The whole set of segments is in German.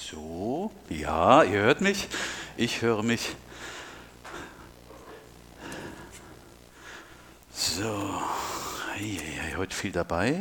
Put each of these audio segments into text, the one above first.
So, ja, ihr hört mich. Ich höre mich. So, heute viel dabei.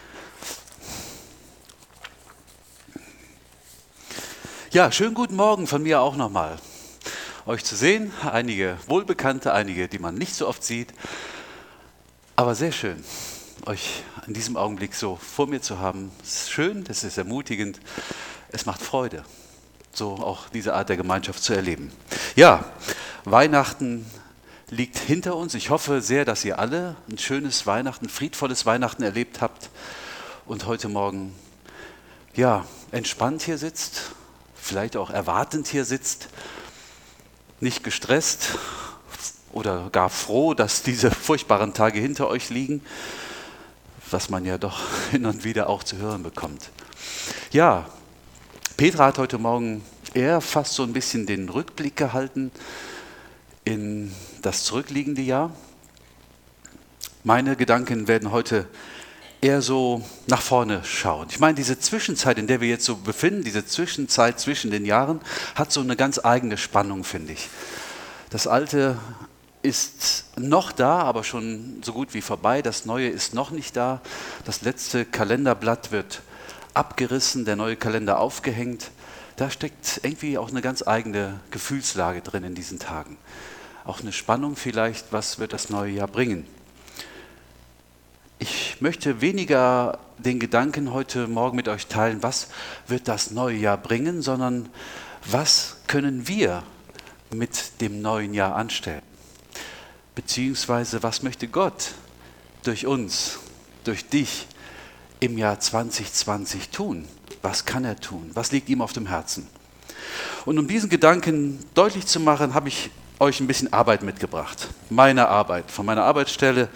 Ja, schönen guten Morgen von mir auch nochmal. Euch zu sehen, einige Wohlbekannte, einige, die man nicht so oft sieht. Aber sehr schön, euch in diesem Augenblick so vor mir zu haben. Es ist schön, es ist ermutigend, es macht Freude, so auch diese Art der Gemeinschaft zu erleben. Ja, Weihnachten liegt hinter uns. Ich hoffe sehr, dass ihr alle ein schönes Weihnachten, friedvolles Weihnachten erlebt habt und heute Morgen ja, entspannt hier sitzt, vielleicht auch erwartend hier sitzt, nicht gestresst oder gar froh, dass diese furchtbaren Tage hinter euch liegen, was man ja doch hin und wieder auch zu hören bekommt. Ja, Petra hat heute Morgen eher fast so ein bisschen den Rückblick gehalten in das zurückliegende Jahr. Meine Gedanken werden heute eher so nach vorne schauen. Ich meine, diese Zwischenzeit, in der wir jetzt so befinden, diese Zwischenzeit zwischen den Jahren, hat so eine ganz eigene Spannung, finde ich. Das Alte ist noch da, aber schon so gut wie vorbei. Das Neue ist noch nicht da. Das letzte Kalenderblatt wird abgerissen, der neue Kalender aufgehängt. Da steckt irgendwie auch eine ganz eigene Gefühlslage drin in diesen Tagen. Auch eine Spannung vielleicht, was wird das neue Jahr bringen. Ich möchte weniger den Gedanken heute Morgen mit euch teilen, was wird das neue Jahr bringen, sondern was können wir mit dem neuen Jahr anstellen? Beziehungsweise was möchte Gott durch uns, durch dich im Jahr 2020 tun? Was kann er tun? Was liegt ihm auf dem Herzen? Und um diesen Gedanken deutlich zu machen, habe ich euch ein bisschen Arbeit mitgebracht. Meine Arbeit, von meiner Arbeitsstelle.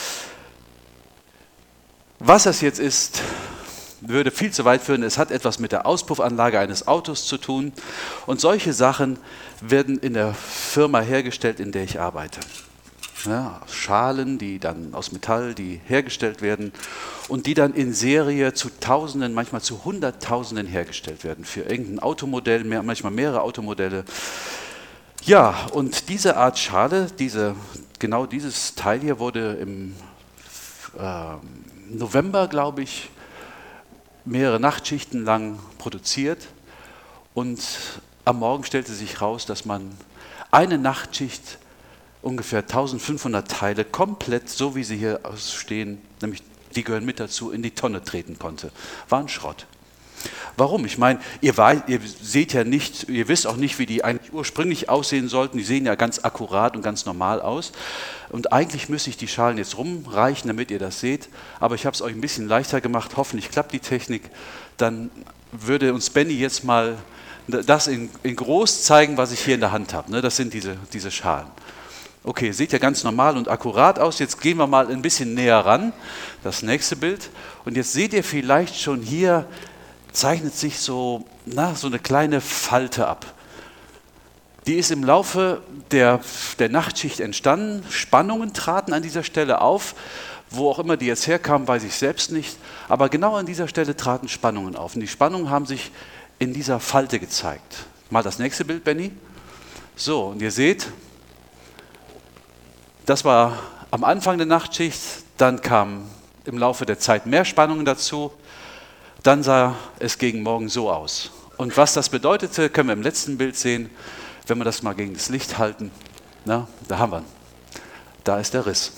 Was das jetzt ist, würde viel zu weit führen. Es hat etwas mit der Auspuffanlage eines Autos zu tun. Und solche Sachen werden in der Firma hergestellt, in der ich arbeite. Ja, Schalen, die dann aus Metall, die hergestellt werden und die dann in Serie zu Tausenden, manchmal zu Hunderttausenden hergestellt werden. Für irgendein Automodell, manchmal mehrere Automodelle. Ja, und diese Art Schale, genau dieses Teil hier wurde im November, glaube ich, mehrere Nachtschichten lang produziert. Und am Morgen stellte sich raus, dass man eine Nachtschicht ungefähr 1500 Teile komplett, so wie sie hier stehen, nämlich die gehören mit dazu, in die Tonne treten konnte. War ein Schrott. Warum? Ich meine, ihr seht ja nicht, ihr wisst auch nicht, wie die eigentlich ursprünglich aussehen sollten. Die sehen ja ganz akkurat und ganz normal aus. Und eigentlich müsste ich die Schalen jetzt rumreichen, damit ihr das seht. Aber ich habe es euch ein bisschen leichter gemacht. Hoffentlich klappt die Technik. Dann würde uns Benny jetzt mal das in groß zeigen, was ich hier in der Hand habe. Das sind diese Schalen. Okay, sieht ja ganz normal und akkurat aus. Jetzt gehen wir mal ein bisschen näher ran. Das nächste Bild. Und jetzt seht ihr vielleicht schon hier, zeichnet sich so eine kleine Falte ab. Die ist im Laufe der Nachtschicht entstanden. Spannungen traten an dieser Stelle auf. Wo auch immer die jetzt herkamen, weiß ich selbst nicht. Aber genau an dieser Stelle traten Spannungen auf. Und die Spannungen haben sich in dieser Falte gezeigt. Mal das nächste Bild, Benny. So, und ihr seht, das war am Anfang der Nachtschicht. Dann kamen im Laufe der Zeit mehr Spannungen dazu. Dann sah es gegen Morgen so aus. Und was das bedeutete, können wir im letzten Bild sehen, wenn wir das mal gegen das Licht halten. Da haben wir ihn. Da ist der Riss.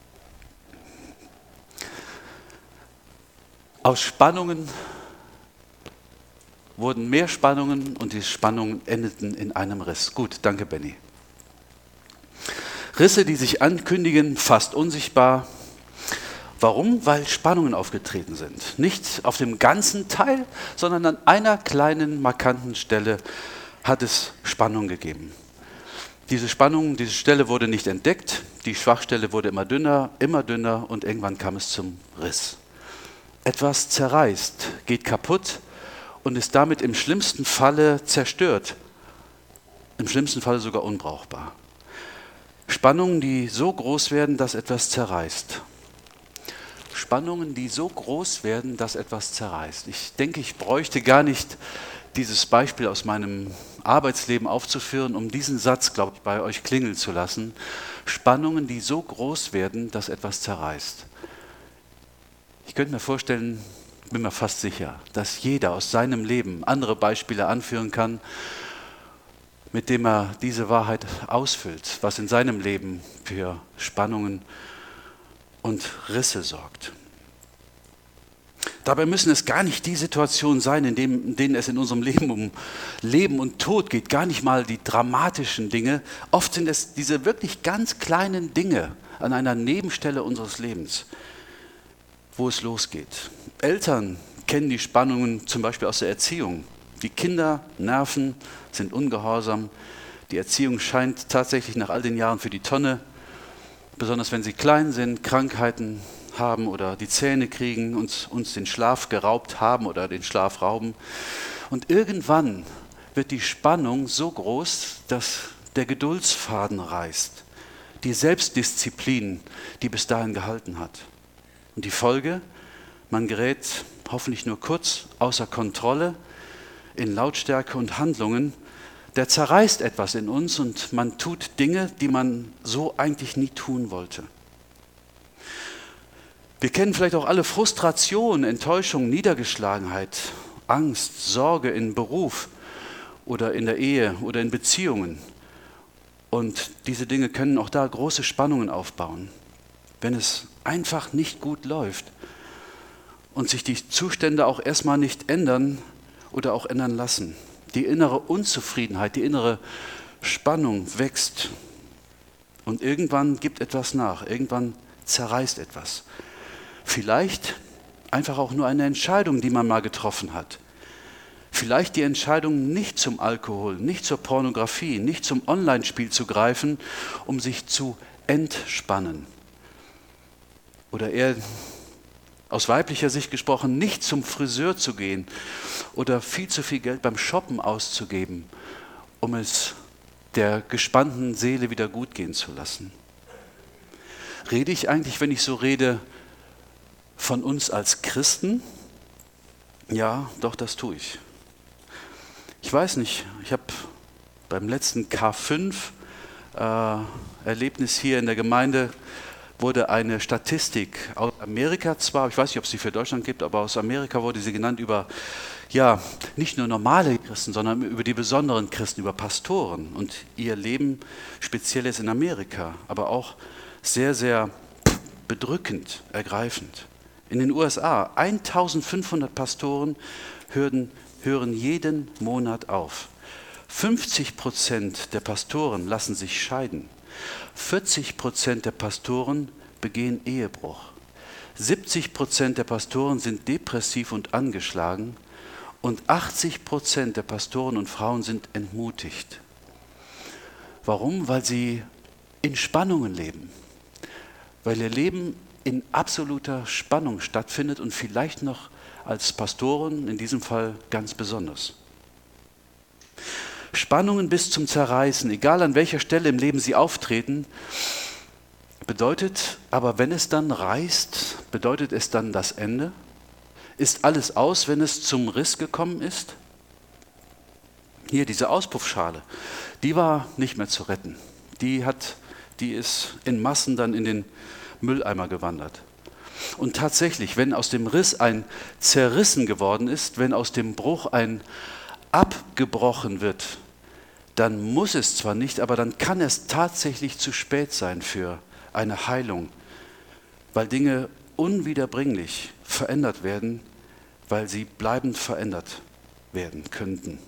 Aus Spannungen wurden mehr Spannungen und die Spannungen endeten in einem Riss. Gut, danke Benny. Risse, die sich ankündigen, fast unsichtbar. Warum? Weil Spannungen aufgetreten sind. Nicht auf dem ganzen Teil, sondern an einer kleinen, markanten Stelle hat es Spannung gegeben. Diese Stelle wurde nicht entdeckt, die Schwachstelle wurde immer dünner und irgendwann kam es zum Riss. Etwas zerreißt, geht kaputt und ist damit im schlimmsten Falle zerstört, im schlimmsten Falle sogar unbrauchbar. Spannungen, die so groß werden, dass etwas zerreißt. Spannungen, die so groß werden, dass etwas zerreißt. Ich denke, ich bräuchte gar nicht dieses Beispiel aus meinem Arbeitsleben aufzuführen, um diesen Satz, glaube ich, bei euch klingeln zu lassen. Spannungen, die so groß werden, dass etwas zerreißt. Ich könnte mir vorstellen, bin mir fast sicher, dass jeder aus seinem Leben andere Beispiele anführen kann, mit dem er diese Wahrheit ausfüllt, was in seinem Leben für Spannungen und Risse sorgt. Dabei müssen es gar nicht die Situationen sein, in denen es in unserem Leben um Leben und Tod geht, gar nicht mal die dramatischen Dinge. Oft sind es diese wirklich ganz kleinen Dinge an einer Nebenstelle unseres Lebens, wo es losgeht. Eltern kennen die Spannungen zum Beispiel aus der Erziehung. Die Kinder nerven, sind ungehorsam. Die Erziehung scheint tatsächlich nach all den Jahren für die Tonne, besonders wenn sie klein sind, Krankheiten haben oder die Zähne kriegen, uns den Schlaf geraubt haben oder den Schlaf rauben. Und irgendwann wird die Spannung so groß, dass der Geduldsfaden reißt. Die Selbstdisziplin, die bis dahin gehalten hat. Und die Folge? Man gerät hoffentlich nur kurz außer Kontrolle in Lautstärke und Handlungen. Der zerreißt etwas in uns und man tut Dinge, die man so eigentlich nie tun wollte. Wir kennen vielleicht auch alle Frustration, Enttäuschung, Niedergeschlagenheit, Angst, Sorge in Beruf oder in der Ehe oder in Beziehungen. Und diese Dinge können auch da große Spannungen aufbauen, wenn es einfach nicht gut läuft und sich die Zustände auch erstmal nicht ändern oder auch ändern lassen. Die innere Unzufriedenheit, die innere Spannung wächst und irgendwann gibt etwas nach, irgendwann zerreißt etwas. Vielleicht einfach auch nur eine Entscheidung, die man mal getroffen hat. Vielleicht die Entscheidung, nicht zum Alkohol, nicht zur Pornografie, nicht zum Online-Spiel zu greifen, um sich zu entspannen. Oder eher aus weiblicher Sicht gesprochen, nicht zum Friseur zu gehen oder viel zu viel Geld beim Shoppen auszugeben, um es der gespannten Seele wieder gut gehen zu lassen. Rede ich eigentlich, wenn ich so rede, von uns als Christen? Ja, doch, das tue ich. Ich weiß nicht, ich habe beim letzten K5-Erlebnis hier in der Gemeinde wurde eine Statistik aus Amerika zwar, ich weiß nicht, ob es sie für Deutschland gibt, aber aus Amerika wurde sie genannt über, ja, nicht nur normale Christen, sondern über die besonderen Christen, über Pastoren und ihr Leben speziell jetzt in Amerika, aber auch sehr, sehr bedrückend, ergreifend. In den USA 1500 Pastoren hören jeden Monat auf. 50% der Pastoren lassen sich scheiden. 40% der Pastoren begehen Ehebruch. 70% der Pastoren sind depressiv und angeschlagen. Und 80% der Pastoren und Frauen sind entmutigt. Warum? Weil sie in Spannungen leben. Weil ihr Leben in absoluter Spannung stattfindet und vielleicht noch als Pastoren in diesem Fall ganz besonders. Spannungen bis zum Zerreißen, egal an welcher Stelle im Leben sie auftreten, bedeutet aber, wenn es dann reißt, bedeutet es dann das Ende? Ist alles aus, wenn es zum Riss gekommen ist? Hier, diese Auspuffschale, die war nicht mehr zu retten. Die ist in Massen dann in den Mülleimer gewandert. Und tatsächlich, wenn aus dem Riss ein zerrissen geworden ist, wenn aus dem Bruch ein abgebrochen wird, dann muss es zwar nicht, aber dann kann es tatsächlich zu spät sein für eine Heilung, weil Dinge unwiederbringlich verändert werden, weil sie bleibend verändert werden könnten.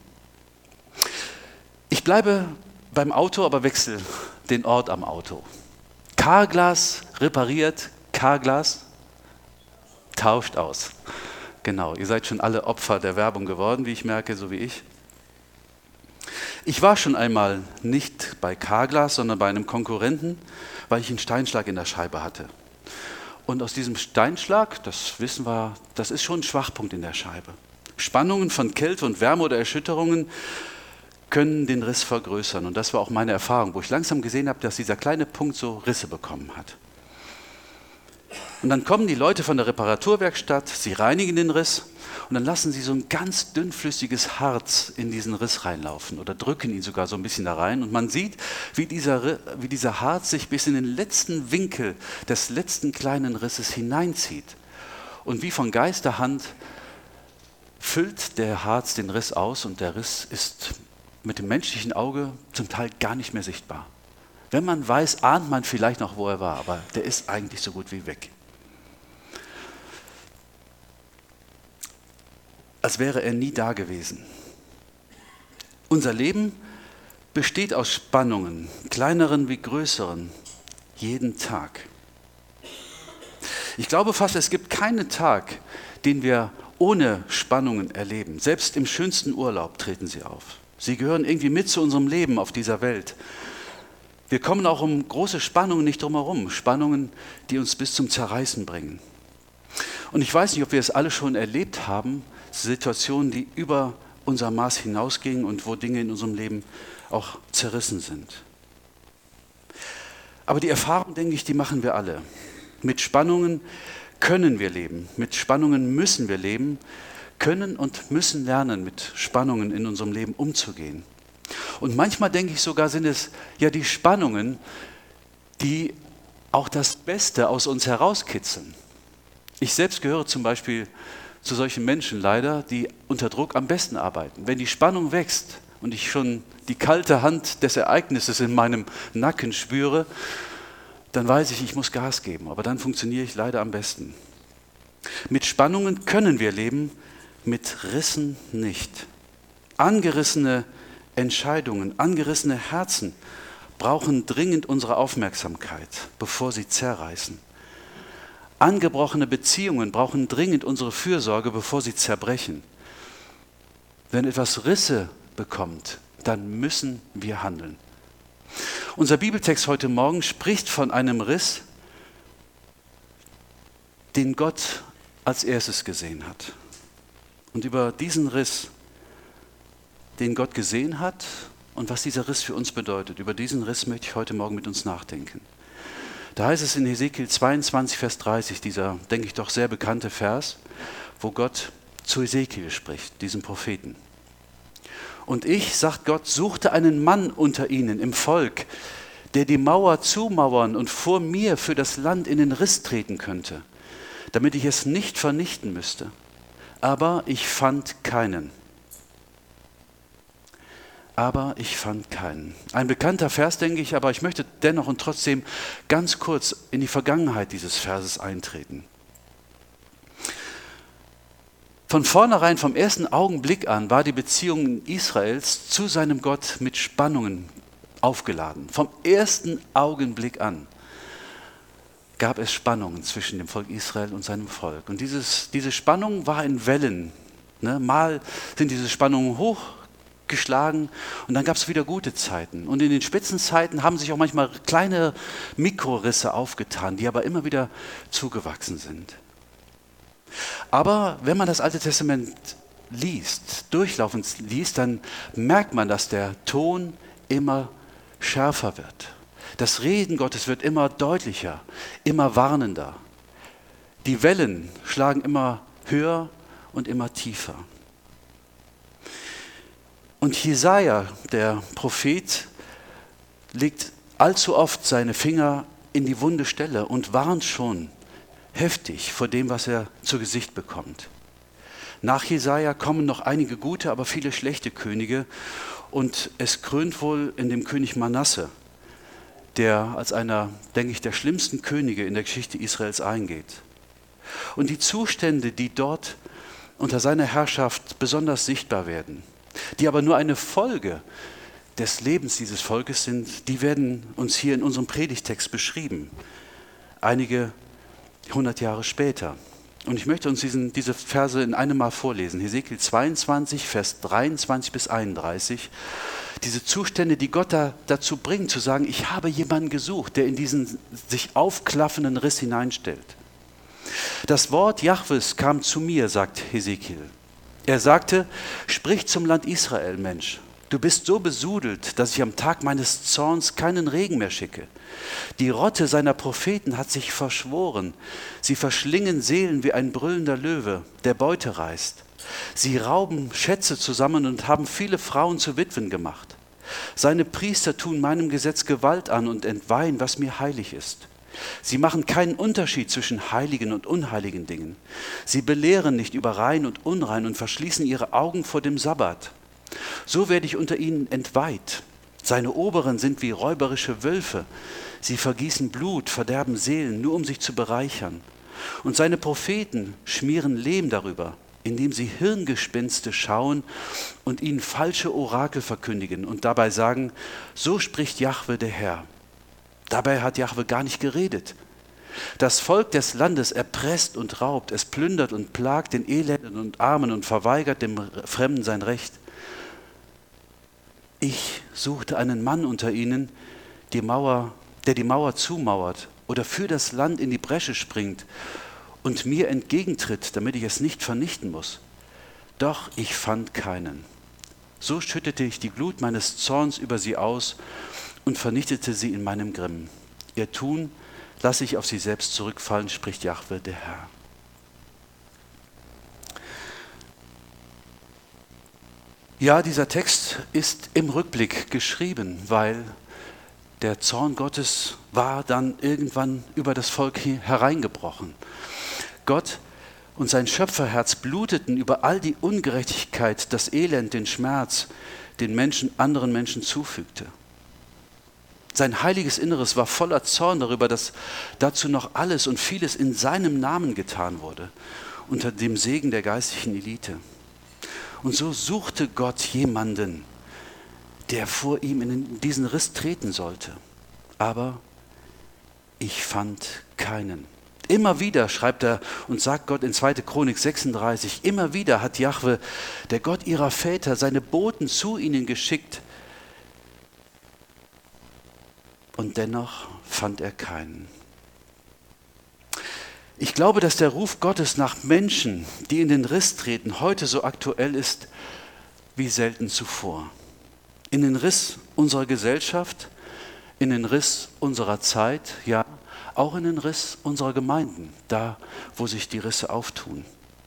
Ich bleibe beim Auto, aber wechsle den Ort am Auto. Carglass repariert, Carglass tauscht aus. Genau, ihr seid schon alle Opfer der Werbung geworden, wie ich merke, so wie ich. Ich war schon einmal nicht bei Carglass, sondern bei einem Konkurrenten, weil ich einen Steinschlag in der Scheibe hatte. Und aus diesem Steinschlag, das wissen wir, das ist schon ein Schwachpunkt in der Scheibe. Spannungen von Kälte und Wärme oder Erschütterungen können den Riss vergrößern. Und das war auch meine Erfahrung, wo ich langsam gesehen habe, dass dieser kleine Punkt so Risse bekommen hat. Und dann kommen die Leute von der Reparaturwerkstatt, sie reinigen den Riss und dann lassen sie so ein ganz dünnflüssiges Harz in diesen Riss reinlaufen oder drücken ihn sogar so ein bisschen da rein. Und man sieht, wie dieser Harz sich bis in den letzten Winkel des letzten kleinen Risses hineinzieht. Und wie von Geisterhand füllt der Harz den Riss aus und der Riss ist mit dem menschlichen Auge zum Teil gar nicht mehr sichtbar. Wenn man weiß, ahnt man vielleicht noch, wo er war, aber der ist eigentlich so gut wie weg. Als wäre er nie da gewesen. Unser Leben besteht aus Spannungen, kleineren wie größeren, jeden Tag. Ich glaube fast, es gibt keinen Tag, den wir ohne Spannungen erleben. Selbst im schönsten Urlaub treten sie auf. Sie gehören irgendwie mit zu unserem Leben auf dieser Welt. Wir kommen auch um große Spannungen nicht drum herum. Spannungen, die uns bis zum Zerreißen bringen. Und ich weiß nicht, ob wir es alle schon erlebt haben, Situationen, die über unser Maß hinausgingen und wo Dinge in unserem Leben auch zerrissen sind. Aber die Erfahrung, denke ich, die machen wir alle. Mit Spannungen können wir leben, mit Spannungen müssen wir leben, können und müssen lernen, mit Spannungen in unserem Leben umzugehen. Und manchmal denke ich sogar, sind es ja die Spannungen, die auch das Beste aus uns herauskitzeln. Ich selbst gehöre zum Beispiel zu solchen Menschen leider, die unter Druck am besten arbeiten. Wenn die Spannung wächst und ich schon die kalte Hand des Ereignisses in meinem Nacken spüre, dann weiß ich, ich muss Gas geben. Aber dann funktioniere ich leider am besten. Mit Spannungen können wir leben, mit Rissen nicht. Angerissene Entscheidungen, angerissene Herzen brauchen dringend unsere Aufmerksamkeit, bevor sie zerreißen. Angebrochene Beziehungen brauchen dringend unsere Fürsorge, bevor sie zerbrechen. Wenn etwas Risse bekommt, dann müssen wir handeln. Unser Bibeltext heute Morgen spricht von einem Riss, den Gott als erstes gesehen hat. Und über diesen Riss, den Gott gesehen hat und was dieser Riss für uns bedeutet, über diesen Riss möchte ich heute Morgen mit uns nachdenken. Da heißt es in Hesekiel 22, Vers 30, dieser, denke ich, doch sehr bekannte Vers, wo Gott zu Hesekiel spricht, diesem Propheten. Und ich, sagt Gott, suchte einen Mann unter ihnen im Volk, der die Mauer zumauern und vor mir für das Land in den Riss treten könnte, damit ich es nicht vernichten müsste. Aber ich fand keinen. Ein bekannter Vers, denke ich, aber ich möchte dennoch und trotzdem ganz kurz in die Vergangenheit dieses Verses eintreten. Von vornherein, vom ersten Augenblick an, war die Beziehung Israels zu seinem Gott mit Spannungen aufgeladen. Vom ersten Augenblick an gab es Spannungen zwischen dem Volk Israel und seinem Volk. Und diese Spannung war in Wellen. Mal sind diese Spannungen hochgeschlagen und dann gab es wieder gute Zeiten. Und in den Spitzenzeiten haben sich auch manchmal kleine Mikrorisse aufgetan, die aber immer wieder zugewachsen sind. Aber wenn man das Alte Testament liest, durchlaufend liest, dann merkt man, dass der Ton immer schärfer wird. Das Reden Gottes wird immer deutlicher, immer warnender. Die Wellen schlagen immer höher und immer tiefer. Und Jesaja, der Prophet, legt allzu oft seine Finger in die wunde Stelle und warnt schon heftig vor dem, was er zu Gesicht bekommt. Nach Jesaja kommen noch einige gute, aber viele schlechte Könige und es krönt wohl in dem König Manasse, der als einer, denke ich, der schlimmsten Könige in der Geschichte Israels eingeht. Und die Zustände, die dort unter seiner Herrschaft besonders sichtbar werden, die aber nur eine Folge des Lebens dieses Volkes sind, die werden uns hier in unserem Predigtext beschrieben. Einige 100 Jahre später. Und ich möchte uns diese Verse in einem Mal vorlesen. Hesekiel 22, Vers 23 bis 31. Diese Zustände, die Gott dazu bringt, zu sagen, ich habe jemanden gesucht, der in diesen sich aufklaffenden Riss hineinstellt. Das Wort Jahwes kam zu mir, sagt Hesekiel. Er sagte, sprich zum Land Israel, Mensch, Du bist so besudelt, dass ich am Tag meines Zorns keinen Regen mehr schicke. Die Rotte seiner Propheten hat sich verschworen. Sie verschlingen Seelen wie ein brüllender Löwe, der Beute reißt. Sie rauben Schätze zusammen und haben viele Frauen zu Witwen gemacht. Seine Priester tun meinem Gesetz Gewalt an und entweihen, was mir heilig ist. Sie machen keinen Unterschied zwischen heiligen und unheiligen Dingen. Sie belehren nicht über rein und unrein und verschließen ihre Augen vor dem Sabbat. So werde ich unter ihnen entweiht. Seine Oberen sind wie räuberische Wölfe. Sie vergießen Blut, verderben Seelen, nur um sich zu bereichern. Und seine Propheten schmieren Lehm darüber, indem sie Hirngespinste schauen und ihnen falsche Orakel verkündigen und dabei sagen, so spricht Jahwe der Herr. Dabei hat Jahwe gar nicht geredet. Das Volk des Landes erpresst und raubt, es plündert und plagt den Elenden und Armen und verweigert dem Fremden sein Recht. Ich suchte einen Mann unter ihnen, der die Mauer zumauert oder für das Land in die Bresche springt und mir entgegentritt, damit ich es nicht vernichten muss. Doch ich fand keinen. So schüttete ich die Glut meines Zorns über sie aus und vernichtete sie in meinem Grimm. Ihr Tun lasse ich auf sie selbst zurückfallen, spricht Jahwe der Herr. Ja, dieser Text ist im Rückblick geschrieben, weil der Zorn Gottes war dann irgendwann über das Volk hereingebrochen. Gott und sein Schöpferherz bluteten über all die Ungerechtigkeit, das Elend, den Schmerz, den Menschen, anderen Menschen zufügte. Sein heiliges Inneres war voller Zorn darüber, dass dazu noch alles und vieles in seinem Namen getan wurde, unter dem Segen der geistlichen Elite. Und so suchte Gott jemanden, der vor ihm in diesen Riss treten sollte. Aber ich fand keinen. Immer wieder schreibt er und sagt Gott in 2. Chronik 36, immer wieder hat Jahwe, der Gott ihrer Väter, seine Boten zu ihnen geschickt. Und dennoch fand er keinen. Ich glaube, dass der Ruf Gottes nach Menschen, die in den Riss treten, heute so aktuell ist wie selten zuvor. In den Riss unserer Gesellschaft, in den Riss unserer Zeit, ja, auch in den Riss unserer Gemeinden, da, wo sich die Risse auftun.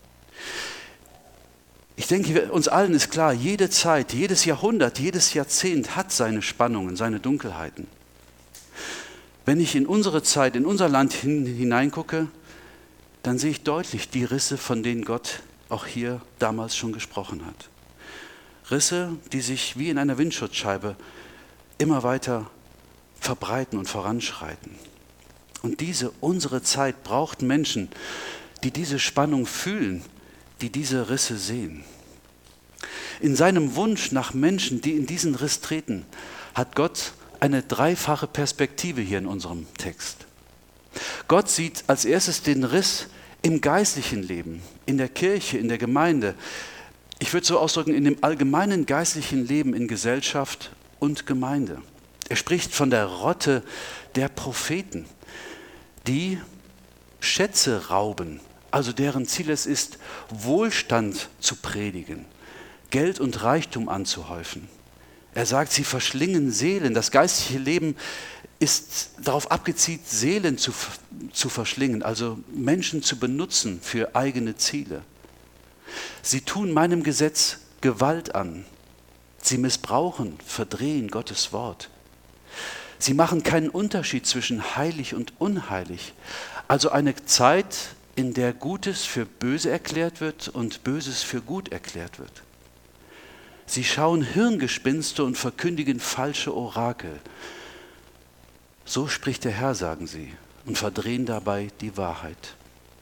Ich denke, uns allen ist klar, jede Zeit, jedes Jahrhundert, jedes Jahrzehnt hat seine Spannungen, seine Dunkelheiten. Wenn ich in unsere Zeit, in unser Land hineingucke, dann sehe ich deutlich die Risse, von denen Gott auch hier damals schon gesprochen hat. Risse, die sich wie in einer Windschutzscheibe immer weiter verbreiten und voranschreiten. Und unsere Zeit braucht Menschen, die diese Spannung fühlen, die diese Risse sehen. In seinem Wunsch nach Menschen, die in diesen Riss treten, hat Gott eine dreifache Perspektive hier in unserem Text. Gott sieht als erstes den Riss im geistlichen Leben, in der Kirche, in der Gemeinde. Ich würde so ausdrücken, in dem allgemeinen geistlichen Leben in Gesellschaft und Gemeinde. Er spricht von der Rotte der Propheten, die Schätze rauben, also deren Ziel es ist, Wohlstand zu predigen, Geld und Reichtum anzuhäufen. Er sagt, sie verschlingen Seelen. Das geistliche Leben ist darauf abgezielt, Seelen zu verschlingen, also Menschen zu benutzen für eigene Ziele. Sie tun meinem Gesetz Gewalt an. Sie missbrauchen, verdrehen Gottes Wort. Sie machen keinen Unterschied zwischen heilig und unheilig. Also eine Zeit, in der Gutes für böse erklärt wird und Böses für gut erklärt wird. Sie schauen Hirngespinste und verkündigen falsche Orakel. So spricht der Herr, sagen sie, und verdrehen dabei die Wahrheit.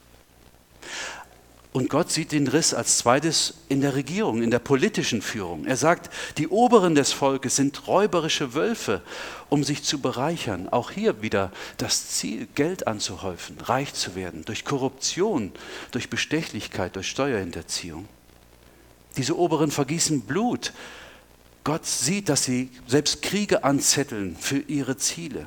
Und Gott sieht den Riss als zweites in der Regierung, in der politischen Führung. Er sagt, die Oberen des Volkes sind räuberische Wölfe, um sich zu bereichern. Auch hier wieder das Ziel, Geld anzuhäufen, reich zu werden, durch Korruption, durch Bestechlichkeit, durch Steuerhinterziehung. Diese Oberen vergießen Blut. Gott sieht, dass sie selbst Kriege anzetteln für ihre Ziele,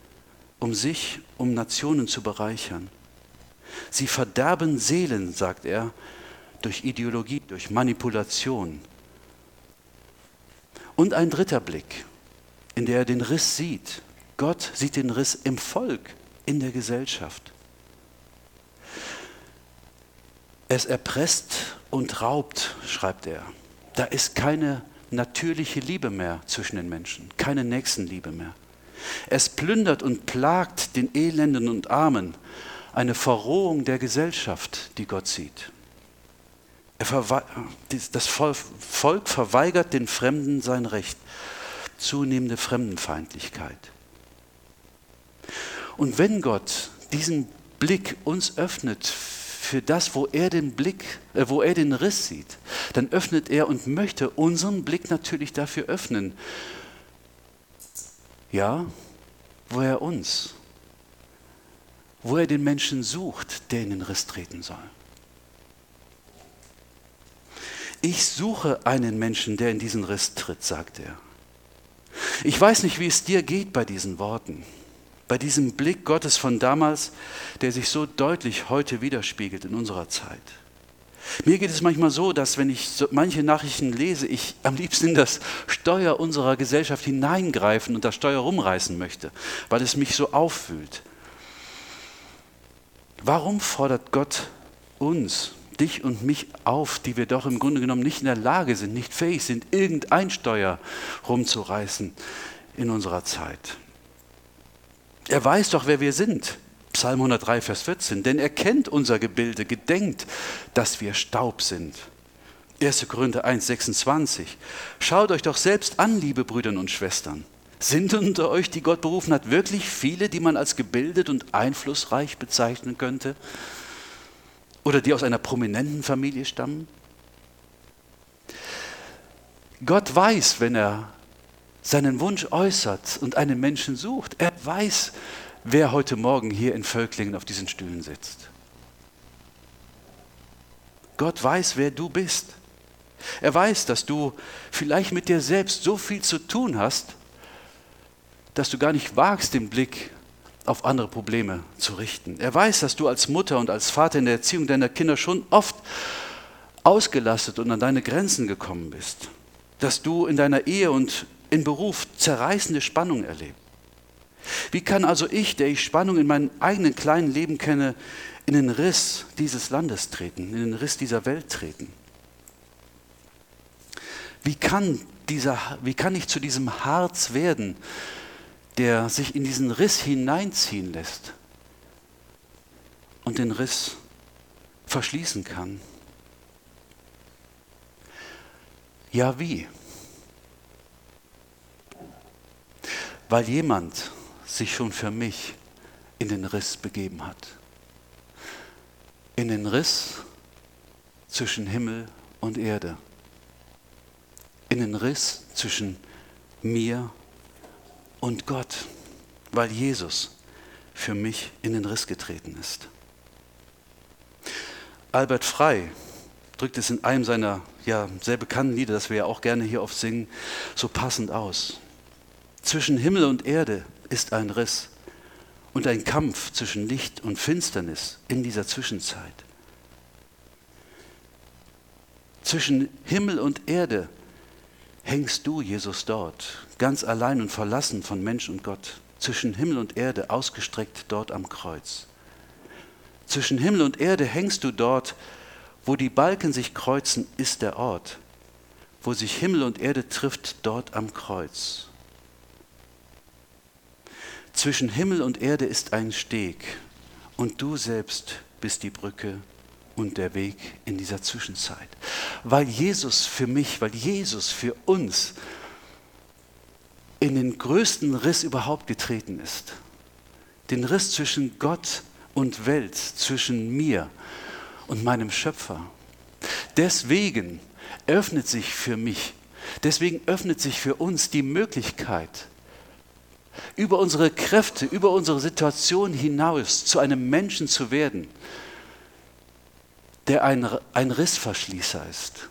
um Nationen zu bereichern. Sie verderben Seelen, sagt er, durch Ideologie, durch Manipulation. Und ein dritter Blick, in der er den Riss sieht. Gott sieht den Riss im Volk, in der Gesellschaft. Es erpresst und raubt, schreibt er. Da ist keine natürliche Liebe mehr zwischen den Menschen, keine Nächstenliebe mehr. Es plündert und plagt den Elenden und Armen, eine Verrohung der Gesellschaft, die Gott sieht. Das Volk verweigert den Fremden sein Recht, zunehmende Fremdenfeindlichkeit. Und wenn Gott diesen Blick uns öffnet für das, wo er den Riss sieht, dann öffnet er und möchte unseren Blick natürlich dafür öffnen. Ja, wo er den Menschen sucht, der in den Riss treten soll. Ich suche einen Menschen, der in diesen Riss tritt, sagt er. Ich weiß nicht, wie es dir geht bei diesen Worten, bei diesem Blick Gottes von damals, der sich so deutlich heute widerspiegelt in unserer Zeit. Mir geht es manchmal so, dass wenn ich manche Nachrichten lese, ich am liebsten in das Steuer unserer Gesellschaft hineingreifen und das Steuer rumreißen möchte, weil es mich so aufwühlt. Warum fordert Gott uns, dich und mich auf, die wir doch im Grunde genommen nicht in der Lage sind, nicht fähig sind, irgendein Steuer rumzureißen in unserer Zeit? Er weiß doch, wer wir sind. Psalm 103, Vers 14. Denn er kennt unser Gebilde, gedenkt, dass wir Staub sind. 1. Korinther 1, 26. Schaut euch doch selbst an, liebe Brüder und Schwestern. Sind unter euch, die Gott berufen hat, wirklich viele, die man als gebildet und einflussreich bezeichnen könnte? Oder die aus einer prominenten Familie stammen? Gott weiß, wenn er seinen Wunsch äußert und einen Menschen sucht, er weiß, wer heute Morgen hier in Völklingen auf diesen Stühlen sitzt. Gott weiß, wer du bist. Er weiß, dass du vielleicht mit dir selbst so viel zu tun hast, dass du gar nicht wagst, den Blick auf andere Probleme zu richten. Er weiß, dass du als Mutter und als Vater in der Erziehung deiner Kinder schon oft ausgelastet und an deine Grenzen gekommen bist. Dass du in deiner Ehe und im Beruf zerreißende Spannung erlebst. Wie kann also ich, der ich Spannung in meinem eigenen kleinen Leben kenne, in den Riss dieses Landes treten, in den Riss dieser Welt treten? Wie kann ich zu diesem Harz werden, der sich in diesen Riss hineinziehen lässt und den Riss verschließen kann? Ja, wie? Weil jemand sich schon für mich in den Riss begeben hat. In den Riss zwischen Himmel und Erde. In den Riss zwischen mir und Gott, weil Jesus für mich in den Riss getreten ist. Albert Frey drückt es in einem seiner sehr bekannten Lieder, das wir ja auch gerne hier oft singen, so passend aus. Zwischen Himmel und Erde ist ein Riss und ein Kampf zwischen Licht und Finsternis in dieser Zwischenzeit. Zwischen Himmel und Erde hängst du, Jesus, dort, ganz allein und verlassen von Mensch und Gott. Zwischen Himmel und Erde, ausgestreckt dort am Kreuz. Zwischen Himmel und Erde hängst du dort, wo die Balken sich kreuzen, ist der Ort. Wo sich Himmel und Erde trifft, dort am Kreuz. Zwischen Himmel und Erde ist ein Steg und du selbst bist die Brücke und der Weg in dieser Zwischenzeit. Weil Jesus für mich, weil Jesus für uns in den größten Riss überhaupt getreten ist. Den Riss zwischen Gott und Welt, zwischen mir und meinem Schöpfer. Deswegen öffnet sich für mich, deswegen öffnet sich für uns die Möglichkeit, über unsere Kräfte, über unsere Situation hinaus zu einem Menschen zu werden, der ein Rissverschließer ist.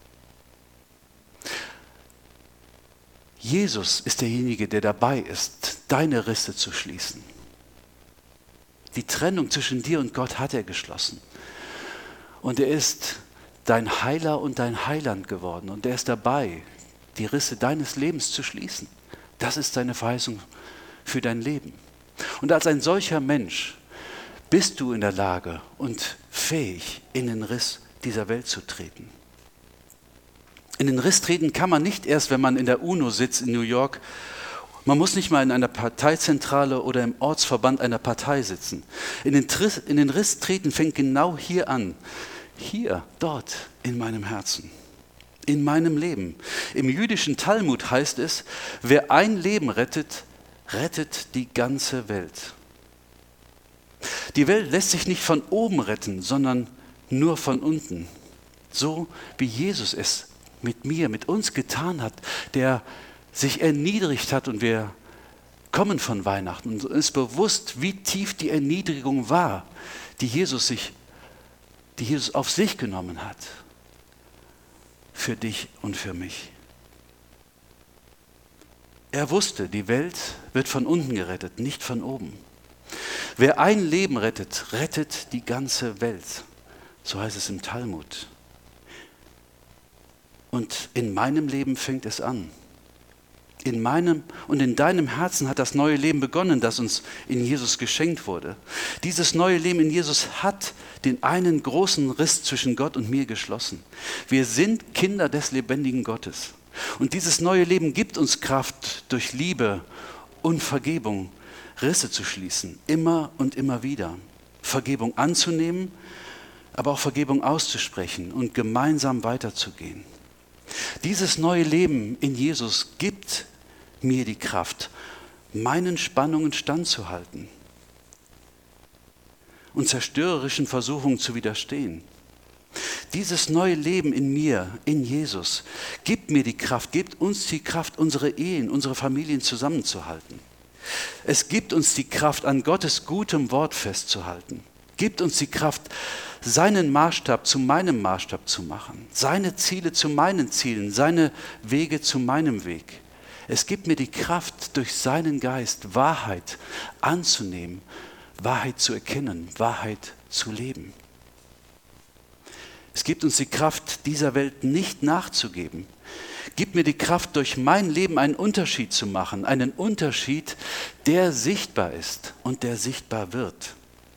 Jesus ist derjenige, der dabei ist, deine Risse zu schließen. Die Trennung zwischen dir und Gott hat er geschlossen. Und er ist dein Heiler und dein Heiland geworden. Und er ist dabei, die Risse deines Lebens zu schließen. Das ist seine Verheißung für dein Leben. Und als ein solcher Mensch bist du in der Lage und fähig, in den Riss dieser Welt zu treten. In den Riss treten kann man nicht erst, wenn man in der UNO sitzt in New York. Man muss nicht mal in einer Parteizentrale oder im Ortsverband einer Partei sitzen. In den Riss treten fängt genau hier an. Hier, dort, in meinem Herzen, in meinem Leben. Im jüdischen Talmud heißt es, wer ein Leben rettet, rettet die ganze Welt. Die Welt lässt sich nicht von oben retten, sondern nur von unten. So wie Jesus es mit mir, mit uns getan hat, der sich erniedrigt hat, und wir kommen von Weihnachten und uns ist bewusst, wie tief die Erniedrigung war, die Jesus auf sich genommen hat. Für dich und für mich. Er wusste, die Welt wird von unten gerettet, nicht von oben. Wer ein Leben rettet, rettet die ganze Welt. So heißt es im Talmud. Und in meinem Leben fängt es an. In meinem und in deinem Herzen hat das neue Leben begonnen, das uns in Jesus geschenkt wurde. Dieses neue Leben in Jesus hat den einen großen Riss zwischen Gott und mir geschlossen. Wir sind Kinder des lebendigen Gottes. Und dieses neue Leben gibt uns Kraft, durch Liebe und Vergebung Risse zu schließen, immer und immer wieder. Vergebung anzunehmen, aber auch Vergebung auszusprechen und gemeinsam weiterzugehen. Dieses neue Leben in Jesus gibt mir die Kraft, meinen Spannungen standzuhalten und zerstörerischen Versuchungen zu widerstehen. Dieses neue Leben in mir, in Jesus, gibt mir die Kraft, gibt uns die Kraft, unsere Ehen, unsere Familien zusammenzuhalten. Es gibt uns die Kraft, an Gottes gutem Wort festzuhalten. Gibt uns die Kraft, seinen Maßstab zu meinem Maßstab zu machen, seine Ziele zu meinen Zielen, seine Wege zu meinem Weg. Es gibt mir die Kraft, durch seinen Geist Wahrheit anzunehmen, Wahrheit zu erkennen, Wahrheit zu leben. Es gibt uns die Kraft, dieser Welt nicht nachzugeben. Gib mir die Kraft, durch mein Leben einen Unterschied zu machen, einen Unterschied, der sichtbar ist und der sichtbar wird.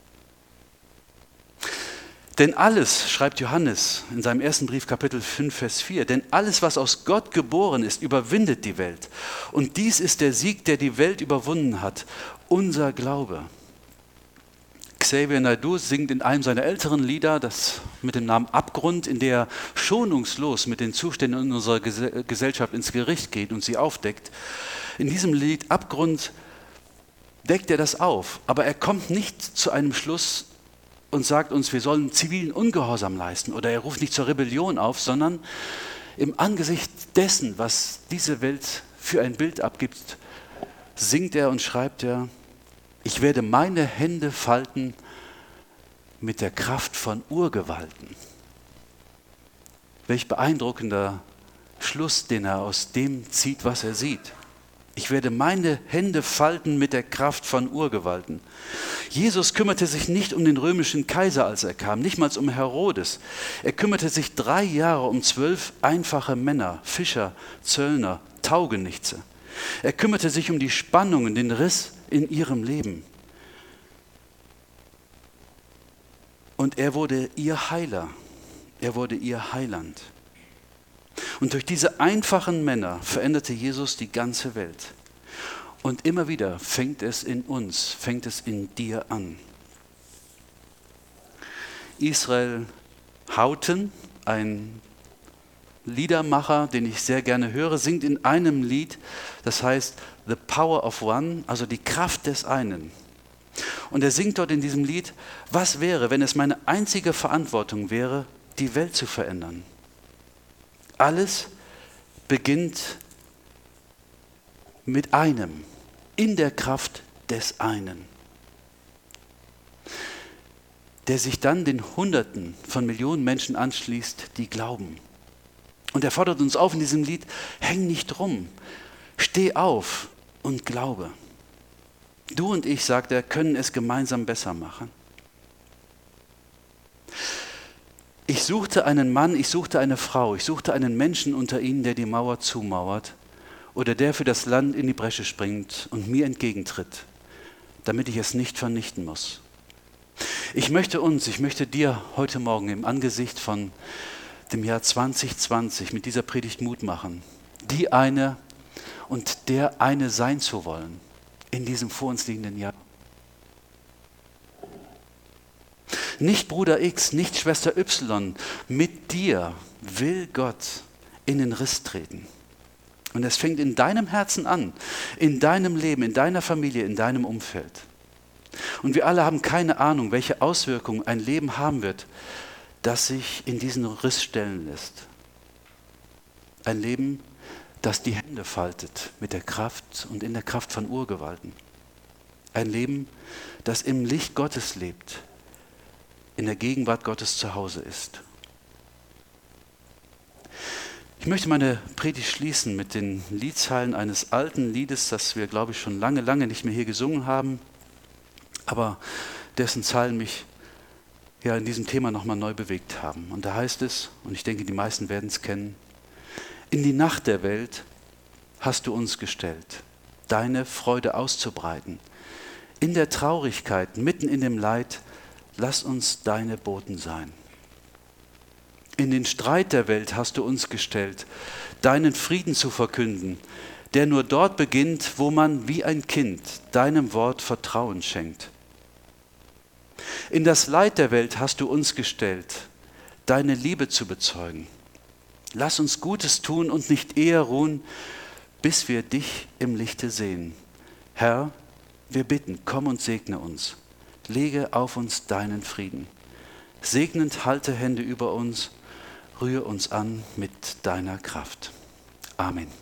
Denn alles, schreibt Johannes in seinem ersten Brief, Kapitel 5, Vers 4, denn alles, was aus Gott geboren ist, überwindet die Welt. Und dies ist der Sieg, der die Welt überwunden hat, unser Glaube. Xavier Naidoo singt in einem seiner älteren Lieder, das mit dem Namen Abgrund, in der er schonungslos mit den Zuständen in unserer Gesellschaft ins Gericht geht und sie aufdeckt. In diesem Lied Abgrund deckt er das auf, aber er kommt nicht zu einem Schluss und sagt uns, wir sollen zivilen Ungehorsam leisten, oder er ruft nicht zur Rebellion auf, sondern im Angesicht dessen, was diese Welt für ein Bild abgibt, singt er und schreibt er, ich werde meine Hände falten mit der Kraft von Urgewalten. Welch beeindruckender Schluss, den er aus dem zieht, was er sieht. Ich werde meine Hände falten mit der Kraft von Urgewalten. Jesus kümmerte sich nicht um den römischen Kaiser, als er kam, nicht mal um Herodes. Er kümmerte sich 3 Jahre um 12 einfache Männer, Fischer, Zöllner, Taugenichtse. Er kümmerte sich um die Spannungen, den Riss in ihrem Leben. Und er wurde ihr Heiler. Er wurde ihr Heiland. Und durch diese einfachen Männer veränderte Jesus die ganze Welt. Und immer wieder fängt es in uns, fängt es in dir an. Israel Houghton, ein Liedermacher, den ich sehr gerne höre, singt in einem Lied, das heißt The Power of One, also die Kraft des einen. Und er singt dort in diesem Lied, was wäre, wenn es meine einzige Verantwortung wäre, die Welt zu verändern? Alles beginnt mit einem, in der Kraft des einen, der sich dann den Hunderten von Millionen Menschen anschließt, die glauben. Und er fordert uns auf in diesem Lied, häng nicht rum, steh auf und glaube. Du und ich, sagt er, können es gemeinsam besser machen. Ich suchte einen Mann, ich suchte eine Frau, ich suchte einen Menschen unter ihnen, der die Mauer zumauert oder der für das Land in die Bresche springt und mir entgegentritt, damit ich es nicht vernichten muss. Ich möchte dir heute Morgen im Angesicht von dem Jahr 2020 mit dieser Predigt Mut machen, die eine und der eine sein zu wollen in diesem vor uns liegenden Jahr. Nicht Bruder X, nicht Schwester Y, mit dir will Gott in den Riss treten. Und es fängt in deinem Herzen an, in deinem Leben, in deiner Familie, in deinem Umfeld. Und wir alle haben keine Ahnung, welche Auswirkungen ein Leben haben wird, das sich in diesen Riss stellen lässt. Ein Leben, das die Hände faltet mit der Kraft und in der Kraft von Urgewalten. Ein Leben, das im Licht Gottes lebt, in der Gegenwart Gottes zu Hause ist. Ich möchte meine Predigt schließen mit den Liedzeilen eines alten Liedes, das wir, glaube ich, schon lange, lange nicht mehr hier gesungen haben, aber dessen Zeilen mich ja in diesem Thema nochmal neu bewegt haben. Und da heißt es, und ich denke, die meisten werden es kennen: In die Nacht der Welt hast du uns gestellt, deine Freude auszubreiten. In der Traurigkeit, mitten in dem Leid, lass uns deine Boten sein. In den Streit der Welt hast du uns gestellt, deinen Frieden zu verkünden, der nur dort beginnt, wo man wie ein Kind deinem Wort Vertrauen schenkt. In das Leid der Welt hast du uns gestellt, deine Liebe zu bezeugen. Lass uns Gutes tun und nicht eher ruhen, bis wir dich im Lichte sehen. Herr, wir bitten, komm und segne uns. Lege auf uns deinen Frieden. Segnend halte Hände über uns, rühre uns an mit deiner Kraft. Amen.